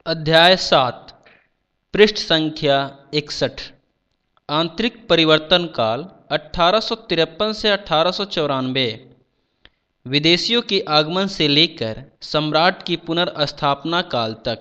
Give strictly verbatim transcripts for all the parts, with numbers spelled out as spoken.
अध्याय सात, पृष्ठ संख्या इकसठ। आंतरिक परिवर्तन काल अठारह सौ तिरपन से अठारह सौ चौरानवे। विदेशियों के आगमन से लेकर सम्राट की पुनर्स्थापना काल तक।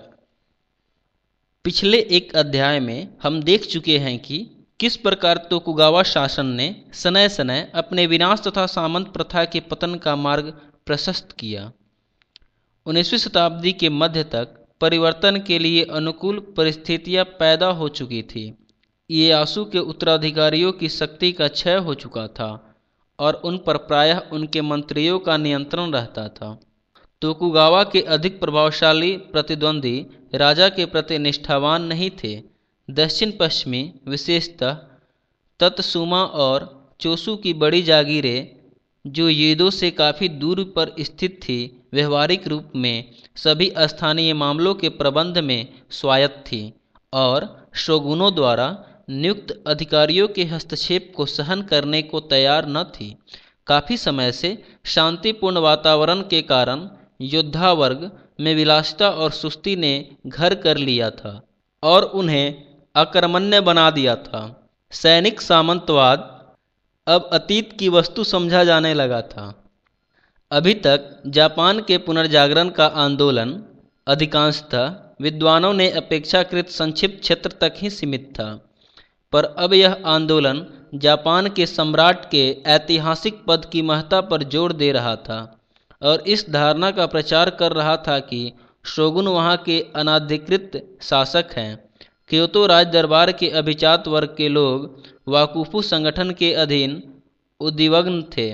पिछले एक अध्याय में हम देख चुके हैं कि किस प्रकार तोकुगावा शासन ने समय समय अपने विनाश तथा सामंत प्रथा के पतन का मार्ग प्रशस्त किया। उन्नीसवीं शताब्दी के मध्य तक परिवर्तन के लिए अनुकूल परिस्थितियां पैदा हो चुकी थी। इएयासु के उत्तराधिकारियों की शक्ति का क्षय हो चुका था और उन पर प्रायः उनके मंत्रियों का नियंत्रण रहता था। तोकुगावा के अधिक प्रभावशाली प्रतिद्वंदी राजा के प्रति निष्ठावान नहीं थे। दक्षिण पश्चिमी, विशेषतः तत्सुमा और चोसु की बड़ी जागीरें, जो येदो से काफ़ी दूर पर स्थित थी, व्यवहारिक रूप में सभी स्थानीय मामलों के प्रबंध में स्वायत्त थी और शोगुनों द्वारा नियुक्त अधिकारियों के हस्तक्षेप को सहन करने को तैयार न थी। काफ़ी समय से शांतिपूर्ण वातावरण के कारण योद्धा वर्ग में विलासिता और सुस्ती ने घर कर लिया था और उन्हें अकर्मण्य बना दिया था। सैनिक सामंतवाद अब अतीत की वस्तु समझा जाने लगा था। अभी तक जापान के पुनर्जागरण का आंदोलन अधिकांशतः विद्वानों ने अपेक्षाकृत संक्षिप्त क्षेत्र तक ही सीमित था, पर अब यह आंदोलन जापान के सम्राट के ऐतिहासिक पद की महत्ता पर जोर दे रहा था और इस धारणा का प्रचार कर रहा था कि शोगुन वहाँ के अनाधिकृत शासक हैं। क्योतो राज दरबार के अभिजात वर्ग के लोग वाकुफु संगठन के अधीन उद्विग्न थे।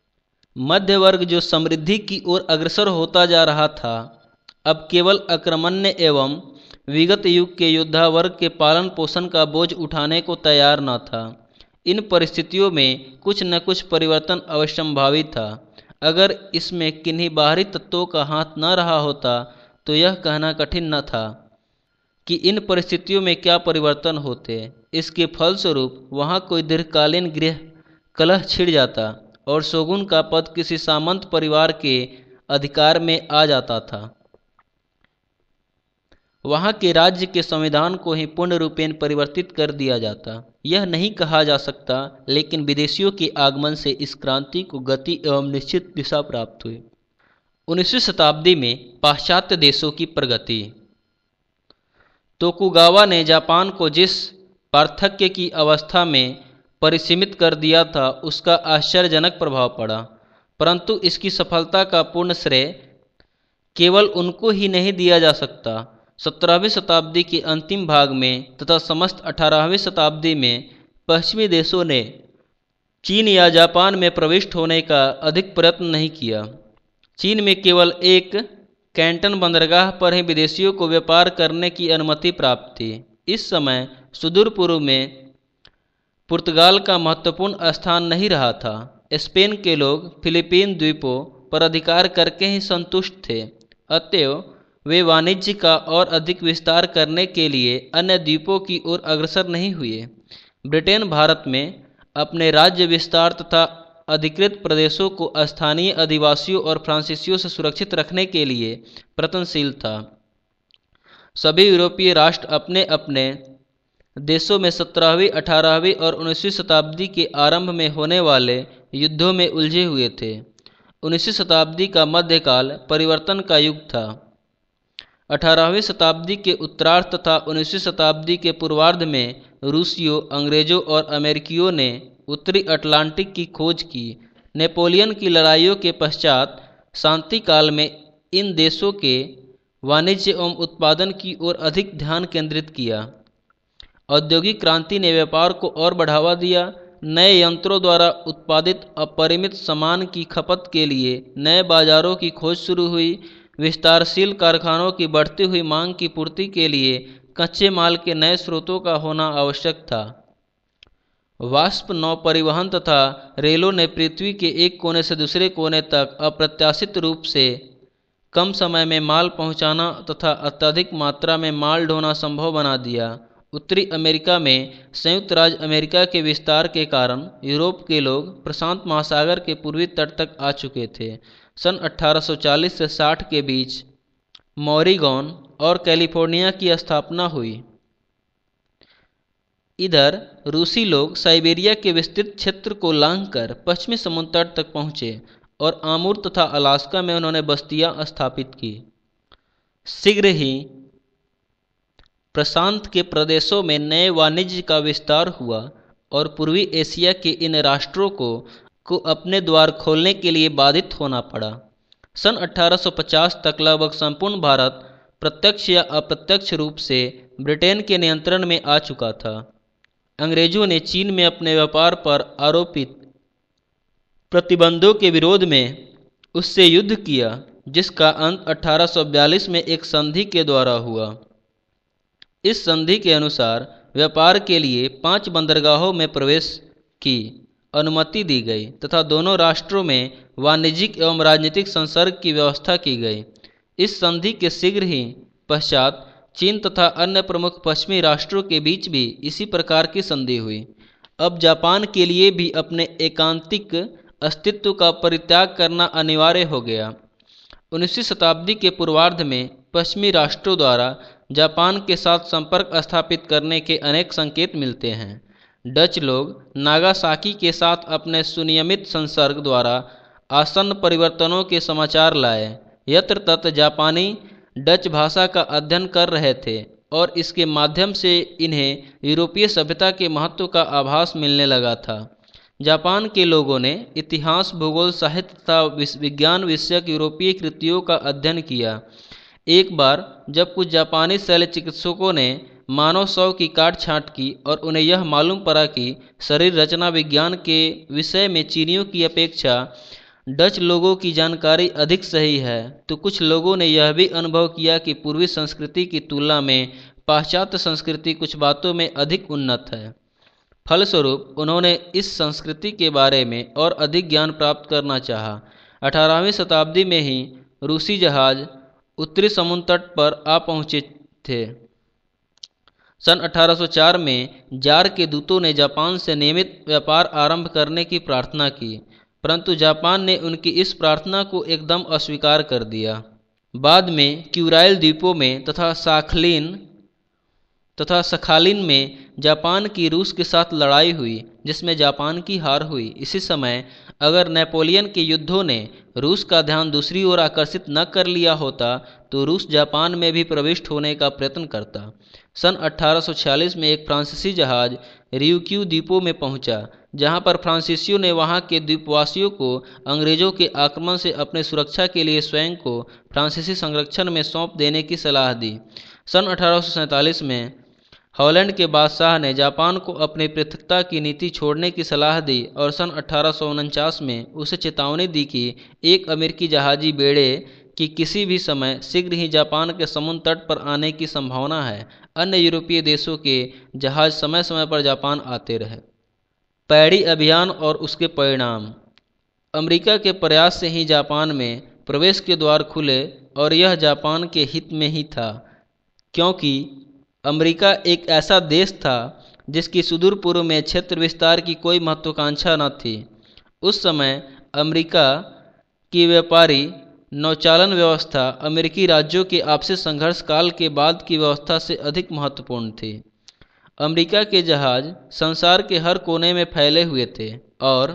मध्य वर्ग, जो समृद्धि की ओर अग्रसर होता जा रहा था, अब केवल अकर्मण्य एवं विगत युग के योद्धा वर्ग के पालन पोषण का बोझ उठाने को तैयार न था। इन परिस्थितियों में कुछ न कुछ परिवर्तन अवश्यंभावी था। अगर इसमें किन्हीं बाहरी तत्वों का हाथ न रहा होता तो यह कहना कठिन न था कि इन परिस्थितियों में क्या परिवर्तन होते। इसके फलस्वरूप वहाँ कोई दीर्घकालीन गृह कलह छिड़ जाता और शोगुन का पद किसी सामंत परिवार के अधिकार में आ जाता था। वहाँ के राज्य के संविधान को ही पूर्ण रूपेण परिवर्तित कर दिया जाता। यह नहीं कहा जा सकता, लेकिन विदेशियों के आगमन से इस क्रांति को गति एवं निश्चित दिशा प्राप्त हुई। उन्नीसवीं शताब्दी में पाश्चात्य देशों की प्रगति। तोकुगावा ने जापान को जिस पार्थक्य की अवस्था में परिसीमित कर दिया था, उसका आश्चर्यजनक प्रभाव पड़ा, परंतु इसकी सफलता का पूर्ण श्रेय केवल उनको ही नहीं दिया जा सकता। सत्रहवीं शताब्दी के अंतिम भाग में तथा समस्त अठारहवीं शताब्दी में पश्चिमी देशों ने चीन या जापान में प्रविष्ट होने का अधिक प्रयत्न नहीं किया। चीन में केवल एक कैंटन बंदरगाह पर ही विदेशियों को व्यापार करने की अनुमति प्राप्त थी। इस समय सुदूर पूर्व में पुर्तगाल का महत्वपूर्ण स्थान नहीं रहा था। स्पेन के लोग फिलीपीन द्वीपों पर अधिकार करके ही संतुष्ट थे, अतएव वे वाणिज्य का और अधिक विस्तार करने के लिए अन्य द्वीपों की ओर अग्रसर नहीं हुए। ब्रिटेन भारत में अपने राज्य विस्तार तथा अधिकृत प्रदेशों को स्थानीय अधिवासियों और फ्रांसीसियों से सुरक्षित रखने के लिए प्रयत्नशील था। सभी यूरोपीय राष्ट्र अपने अपने देशों में सत्रहवीं, अठारहवीं और उन्नीसवीं शताब्दी के आरंभ में होने वाले युद्धों में उलझे हुए थे। उन्नीसवीं शताब्दी का मध्यकाल परिवर्तन का युग था। अठारहवीं शताब्दी के उत्तरार्ध तथा उन्नीसवीं शताब्दी के पूर्वार्ध में रूसियों, अंग्रेजों और अमेरिकियों ने उत्तरी अटलांटिक की खोज की। नेपोलियन की लड़ाइयों के पश्चात शांति काल में इन देशों के वाणिज्य एवं उत्पादन की ओर अधिक ध्यान केंद्रित किया। औद्योगिक क्रांति ने व्यापार को और बढ़ावा दिया। नए यंत्रों द्वारा उत्पादित अपरिमित सामान की खपत के लिए नए बाजारों की खोज शुरू हुई। विस्तारशील कारखानों की बढ़ती हुई मांग की पूर्ति के लिए कच्चे माल के नए स्रोतों का होना आवश्यक था। वाष्प नौ परिवहन तथा रेलों ने पृथ्वी के एक कोने से दूसरे कोने तक अप्रत्याशित रूप से कम समय में माल पहुंचाना तथा अत्यधिक मात्रा में माल ढोना संभव बना दिया। उत्तरी अमेरिका में संयुक्त राज्य अमेरिका के विस्तार के कारण यूरोप के लोग प्रशांत महासागर के पूर्वी तट तक आ चुके थे। सन अठारह सौ चालीस से साठ के बीच मॉरिगन और कैलिफोर्निया की स्थापना हुई। इधर रूसी लोग साइबेरिया के विस्तृत क्षेत्र को लांघकर पश्चिमी समुद्र तट तक पहुँचे और आमूर तथा अलास्का में उन्होंने बस्तियां स्थापित की। शीघ्र ही प्रशांत के प्रदेशों में नए वाणिज्य का विस्तार हुआ और पूर्वी एशिया के इन राष्ट्रों को को अपने द्वार खोलने के लिए बाधित होना पड़ा। सन अठारह सौ पचास तक लगभग संपूर्ण भारत प्रत्यक्ष या अप्रत्यक्ष रूप से ब्रिटेन के नियंत्रण में आ चुका था। अंग्रेजों ने चीन में अपने व्यापार पर आरोपित प्रतिबंधों के विरोध में उससे युद्ध किया, जिसका अंत अठारह सौ बयालीस में एक संधि के द्वारा हुआ। इस संधि के अनुसार व्यापार के लिए पांच बंदरगाहों में प्रवेश की अनुमति दी गई तथा दोनों राष्ट्रों में वाणिज्यिक एवं राजनीतिक संसर्ग की व्यवस्था की गई। इस संधि के शीघ्र ही पश्चात चीन तथा अन्य प्रमुख पश्चिमी राष्ट्रों के बीच भी इसी प्रकार की संधि हुई। अब जापान के लिए भी अपने एकांतिक अस्तित्व का परित्याग करना अनिवार्य हो गया। उन्नीसवीं शताब्दी के पूर्वार्ध में पश्चिमी राष्ट्रों द्वारा जापान के साथ संपर्क स्थापित करने के अनेक संकेत मिलते हैं। डच लोग नागासाकी के साथ अपने सुनियमित संसर्ग द्वारा आसन्न परिवर्तनों के समाचार लाए। यत्र तत्र जापानी डच भाषा का अध्ययन कर रहे थे और इसके माध्यम से इन्हें यूरोपीय सभ्यता के महत्व का आभास मिलने लगा था। जापान के लोगों ने इतिहास, भूगोल, साहित्य तथा विज्ञान विषयक यूरोपीय कृतियों का अध्ययन किया। एक बार जब कुछ जापानी शल्य चिकित्सकों ने मानव शव की काट छांट की और उन्हें यह मालूम पड़ा कि शरीर रचना विज्ञान के विषय में चीनियों की अपेक्षा डच लोगों की जानकारी अधिक सही है, तो कुछ लोगों ने यह भी अनुभव किया कि पूर्वी संस्कृति की तुलना में पाश्चात्य संस्कृति कुछ बातों में अधिक उन्नत है। फलस्वरूप उन्होंने इस संस्कृति के बारे में और अधिक ज्ञान प्राप्त करना चाहा। अठारहवीं शताब्दी में ही रूसी जहाज उत्तरी समुद्र तट पर आ पहुँचे थे। सन अठारह सौ चार में जार के दूतों ने जापान से नियमित व्यापार आरंभ करने की प्रार्थना की, परंतु जापान ने उनकी इस प्रार्थना को एकदम अस्वीकार कर दिया। बाद में क्यूराइल द्वीपों में तथा साखलिन तथा सखालिन में जापान की रूस के साथ लड़ाई हुई, जिसमें जापान की हार हुई। इसी समय अगर नेपोलियन के युद्धों ने रूस का ध्यान दूसरी ओर आकर्षित न कर लिया होता तो रूस जापान में भी प्रविष्ट होने का प्रयत्न करता। सन अठारह सौ छियालीस में एक फ्रांसीसी जहाज रियुक्यू द्वीपों में पहुंचा, जहां पर फ्रांसीसियों ने वहां के द्वीपवासियों को अंग्रेजों के आक्रमण से अपने सुरक्षा के लिए स्वयं को फ्रांसीसी संरक्षण में सौंप देने की सलाह दी। सन अठारह सौ सैंतालीस में हॉलैंड के बादशाह ने जापान को अपनी पृथकता की नीति छोड़ने की सलाह दी और सन अठारह सौ उनचास में उसे चेतावनी दी कि एक अमेरिकी जहाजी बेड़े की किसी भी समय शीघ्र ही जापान के समुद्र तट पर आने की संभावना है। अन्य यूरोपीय देशों के जहाज समय समय पर जापान आते रहे। पैड़ी अभियान और उसके परिणाम। अमेरिका के प्रयास से ही जापान में प्रवेश के द्वार खुले और यह जापान के हित में ही था, क्योंकि अमेरिका एक ऐसा देश था जिसकी सुदूर पूर्व में क्षेत्र विस्तार की कोई महत्वाकांक्षा न थी। उस समय अमेरिका की व्यापारी नौचालन व्यवस्था अमेरिकी राज्यों के आपसी संघर्ष काल के बाद की व्यवस्था से अधिक महत्वपूर्ण थी। अमेरिका के जहाज संसार के हर कोने में फैले हुए थे और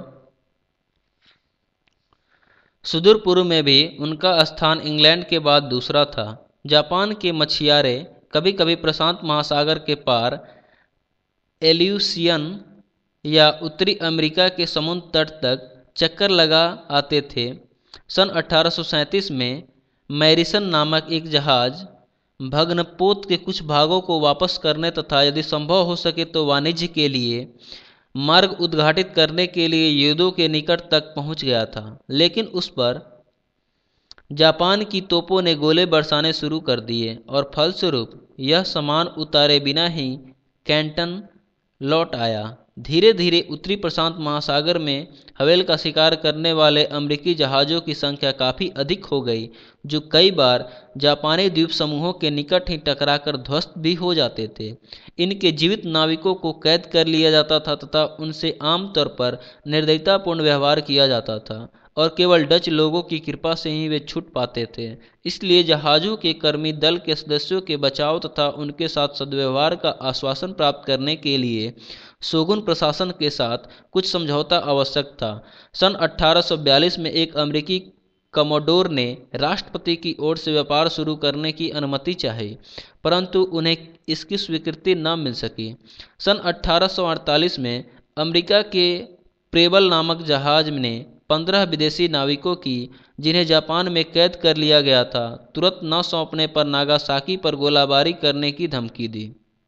सुदूर पूर्व में भी उनका स्थान इंग्लैंड के बाद दूसरा था। जापान के मछियारे कभी कभी प्रशांत महासागर के पार एल्यूसियन या उत्तरी अमेरिका के समुद्र तट तक चक्कर लगा आते थे। सन अठारह सौ सैंतीस में मैरिसन नामक एक जहाज भग्नपोत के कुछ भागों को वापस करने तथा यदि संभव हो सके तो वाणिज्य के लिए मार्ग उद्घाटित करने के लिए योदो के निकट तक पहुंच गया था, लेकिन उस पर जापान की तोपों ने गोले बरसाने शुरू कर दिए और फलस्वरूप यह सामान उतारे बिना ही कैंटन लौट आया। धीरे धीरे उत्तरी प्रशांत महासागर में हवेल का शिकार करने वाले अमेरिकी जहाज़ों की संख्या काफ़ी अधिक हो गई, जो कई बार जापानी द्वीप समूहों के निकट ही टकराकर ध्वस्त भी हो जाते थे। इनके जीवित नाविकों को कैद कर लिया जाता था तथा उनसे आमतौर पर निर्दयतापूर्ण व्यवहार किया जाता था। और केवल डच लोगों की कृपा से ही वे छूट पाते थे। इसलिए जहाज़ों के कर्मी दल के सदस्यों के बचाव तथा उनके साथ सद्व्यवहार का आश्वासन प्राप्त करने के लिए शोगुन प्रशासन के साथ कुछ समझौता आवश्यक था। सन अठारह सौ बयालीस में एक अमेरिकी कमोडोर ने राष्ट्रपति की ओर से व्यापार शुरू करने की अनुमति चाही, परंतु उन्हें इसकी स्वीकृति न मिल सकी। सन अठारह सौ अड़तालीस में अमेरिका के प्रेबल नामक जहाज ने पंद्रह विदेशी नाविकों की, जिन्हें जापान में कैद कर लिया गया था, तुरंत न सौंपने पर नागासाकी पर गोलाबारी करने की धमकी दी।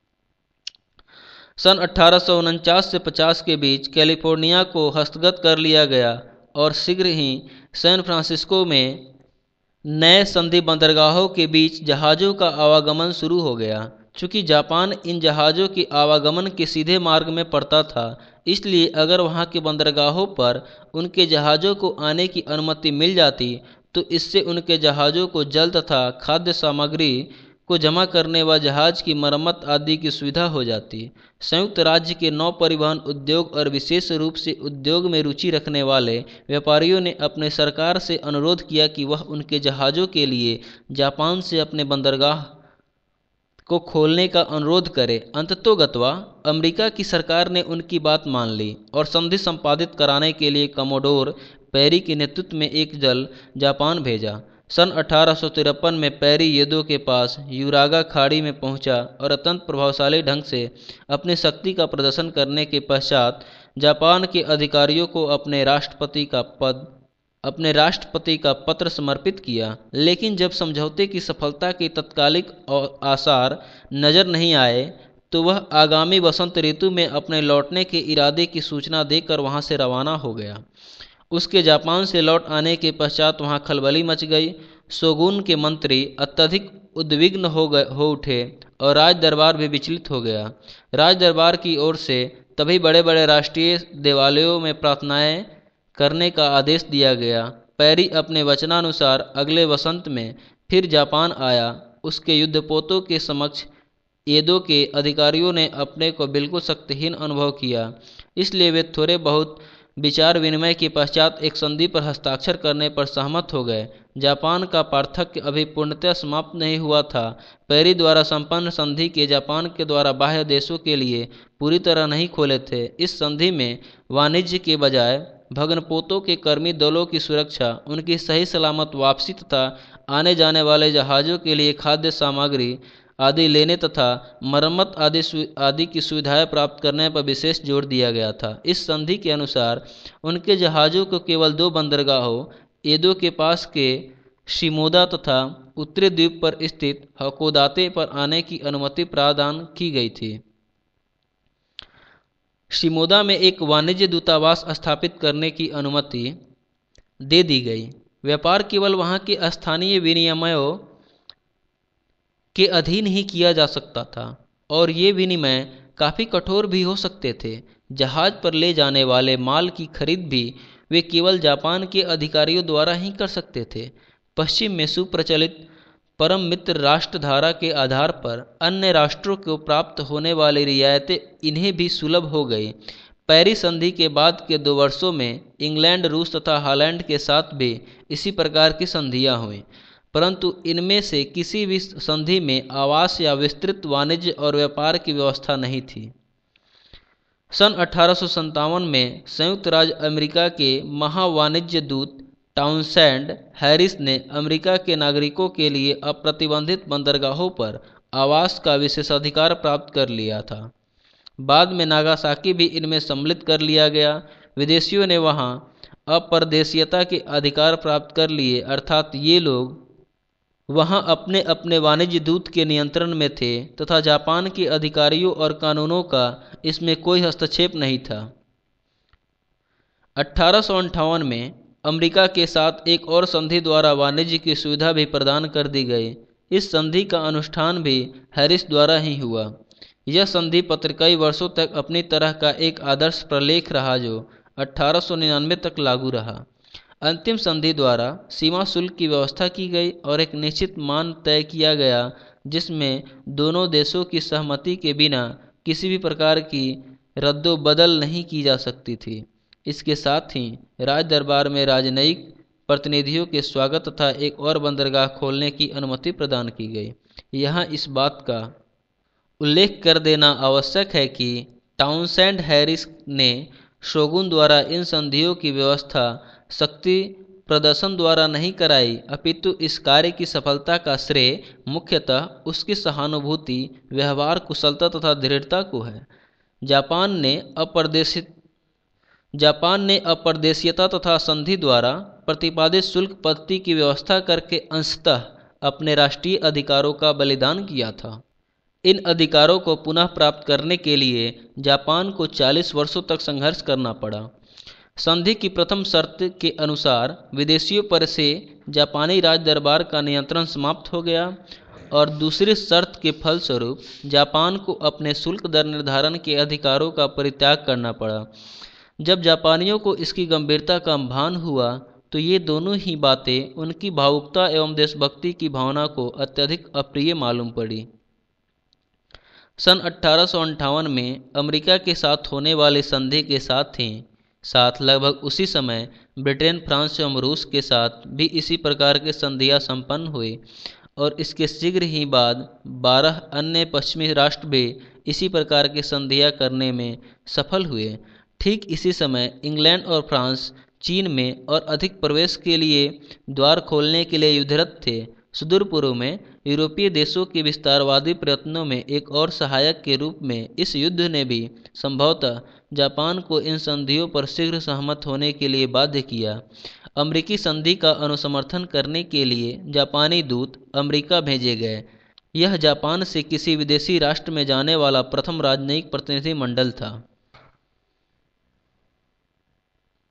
सन अठारह सौ उनचास से पचास के बीच कैलिफोर्निया को हस्तगत कर लिया गया और शीघ्र ही सैन फ्रांसिस्को में नए संधि बंदरगाहों के बीच जहाज़ों का आवागमन शुरू हो गया। चूँकि जापान इन जहाज़ों के आवागमन के सीधे मार्ग में पड़ता था, इसलिए अगर वहाँ के बंदरगाहों पर उनके जहाज़ों को आने की अनुमति मिल जाती तो इससे उनके जहाज़ों को जल तथा खाद्य सामग्री को जमा करने व जहाज़ की मरम्मत आदि की सुविधा हो जाती। संयुक्त राज्य के नौ परिवहन उद्योग और विशेष रूप से उद्योग में रुचि रखने वाले व्यापारियों ने अपने सरकार से अनुरोध किया कि वह उनके जहाज़ों के लिए जापान से अपने बंदरगाह को खोलने का अनुरोध करे। अंततोगत्वा अमेरिका की सरकार ने उनकी बात मान ली और संधि संपादित कराने के लिए कमोडोर पेरी के नेतृत्व में एक दल जापान भेजा। सन अठारह सौ तिरपन में पेरी येदो के पास यूरागा खाड़ी में पहुंचा और अत्यंत प्रभावशाली ढंग से अपनी शक्ति का प्रदर्शन करने के पश्चात जापान के अधिकारियों को अपने राष्ट्रपति का पद अपने राष्ट्रपति का पत्र समर्पित किया। लेकिन जब समझौते की सफलता के तत्कालिक आसार नज़र नहीं आए तो वह आगामी वसंत ऋतु में अपने लौटने के इरादे की सूचना देकर वहां से रवाना हो गया। उसके जापान से लौट आने के पश्चात वहां खलबली मच गई। शोगुन के मंत्री अत्यधिक उद्विग्न हो गए हो उठे और राज दरबार भी विचलित हो गया। राज दरबार की ओर से तभी बड़े बड़े राष्ट्रीय देवालयों में प्रार्थनाएं करने का आदेश दिया गया। पेरी अपने वचनानुसार अगले वसंत में फिर जापान आया। उसके युद्धपोतों के समक्ष एदो के अधिकारियों ने अपने को बिल्कुल शक्तिहीन अनुभव किया, इसलिए वे थोड़े बहुत विचार विनिमय के पश्चात एक संधि पर हस्ताक्षर करने पर सहमत हो गए। जापान का पार्थक्य अभी पूर्णतः समाप्त नहीं हुआ था। पेरी द्वारा संपन्न संधि के जापान के द्वारा बाह्य देशों के लिए पूरी तरह नहीं खोले थे। इस संधि में वाणिज्य के बजाय भग्नपोतों के कर्मी दलों की सुरक्षा, उनकी सही सलामत वापसी तथा आने जाने वाले जहाज़ों के लिए खाद्य सामग्री आदि लेने तथा मरम्मत आदि आदि की सुविधाएं प्राप्त करने पर विशेष जोर दिया गया था। इस संधि के अनुसार उनके जहाज़ों को केवल दो बंदरगाहों एदो के पास के शिमोदा तथा उत्तरी द्वीप पर स्थित हकोदाते पर आने की अनुमति प्रदान की गई थी। शिमोदा में एक वाणिज्य दूतावास स्थापित करने की अनुमति दे दी गई। व्यापार केवल वहां के स्थानीय विनिमयों के अधीन ही किया जा सकता था और ये विनिमय काफ़ी कठोर भी हो सकते थे। जहाज पर ले जाने वाले माल की खरीद भी वे केवल जापान के अधिकारियों द्वारा ही कर सकते थे। पश्चिम में सुप्रचलित परम मित्र राष्ट्र धारा के आधार पर अन्य राष्ट्रों को प्राप्त होने वाली रियायतें इन्हें भी सुलभ हो गई। पेरिस संधि के बाद के दो वर्षों में इंग्लैंड, रूस तथा हॉलैंड के साथ भी इसी प्रकार की संधियां हुईं, परंतु इनमें से किसी भी संधि में आवास या विस्तृत वाणिज्य और व्यापार की व्यवस्था नहीं थी। सन अठारह सौ सत्तावन में संयुक्त राज्य अमेरिका के महावाणिज्य दूत टाउनसेंड हैरिस ने अमेरिका के नागरिकों के लिए अप्रतिबंधित बंदरगाहों पर आवास का विशेषाधिकार प्राप्त कर लिया था। बाद में नागासाकी भी इनमें सम्मिलित कर लिया गया। विदेशियों ने वहां अपरदेशीयता के अधिकार प्राप्त कर लिए, अर्थात ये लोग वहां अपने अपने वाणिज्य दूत के नियंत्रण में थे तथा जापान के अधिकारियों और कानूनों का इसमें कोई हस्तक्षेप नहीं था। अठारह सौ अंठावन में अमेरिका के साथ एक और संधि द्वारा वाणिज्य की सुविधा भी प्रदान कर दी गई। इस संधि का अनुष्ठान भी हैरिस द्वारा ही हुआ। यह संधि पत्र कई वर्षों तक अपनी तरह का एक आदर्श प्रलेख रहा जो अठारह सौ निन्यानवे तक लागू रहा। अंतिम संधि द्वारा सीमा शुल्क की व्यवस्था की गई और एक निश्चित मान तय किया गया जिसमें दोनों देशों की सहमति के बिना किसी भी प्रकार की रद्दोबदल नहीं की जा सकती थी। इसके साथ ही राज दरबार में राजनयिक प्रतिनिधियों के स्वागत तथा एक और बंदरगाह खोलने की अनुमति प्रदान की गई। यहाँ इस बात का उल्लेख कर देना आवश्यक है कि टाउनसेंड हैरिस ने शोगुन द्वारा इन संधियों की व्यवस्था शक्ति प्रदर्शन द्वारा नहीं कराई, अपितु इस कार्य की सफलता का श्रेय मुख्यतः उसकी सहानुभूति, व्यवहार कुशलता तथा दृढ़ता को है। जापान ने अप्रदेशित जापान ने अप्रदेशीयता तथा संधि द्वारा प्रतिपादित शुल्क पद्धति की व्यवस्था करके अंशतः अपने राष्ट्रीय अधिकारों का बलिदान किया था। इन अधिकारों को पुनः प्राप्त करने के लिए जापान को चालीस वर्षों तक संघर्ष करना पड़ा। संधि की प्रथम शर्त के अनुसार विदेशियों पर से जापानी राज दरबार का नियंत्रण समाप्त हो गया और दूसरी शर्त के फलस्वरूप जापान को अपने शुल्क दर निर्धारण के अधिकारों का परित्याग करना पड़ा। जब जापानियों को इसकी गंभीरता का भान हुआ तो ये दोनों ही बातें उनकी भावुकता एवं देशभक्ति की भावना को अत्यधिक अप्रिय मालूम पड़ी। सन अठारह सौ अंठावन में अमेरिका के साथ होने वाली संधि के साथ ही साथ लगभग उसी समय ब्रिटेन, फ्रांस एवं रूस के साथ भी इसी प्रकार के संधियां संपन्न हुई और इसके शीघ्र ही बाद बारह अन्य पश्चिमी राष्ट्र भी इसी प्रकार की संधियां करने में सफल हुए। ठीक इसी समय इंग्लैंड और फ्रांस चीन में और अधिक प्रवेश के लिए द्वार खोलने के लिए युद्धरत थे। सुदूर पूर्व में यूरोपीय देशों के विस्तारवादी प्रयत्नों में एक और सहायक के रूप में इस युद्ध ने भी संभवतः जापान को इन संधियों पर शीघ्र सहमत होने के लिए बाध्य किया। अमेरिकी संधि का अनुसमर्थन करने के लिए जापानी दूत अमेरिका भेजे गए। यह जापान से किसी विदेशी राष्ट्र में जाने वाला प्रथम राजनयिक प्रतिनिधि मंडल था।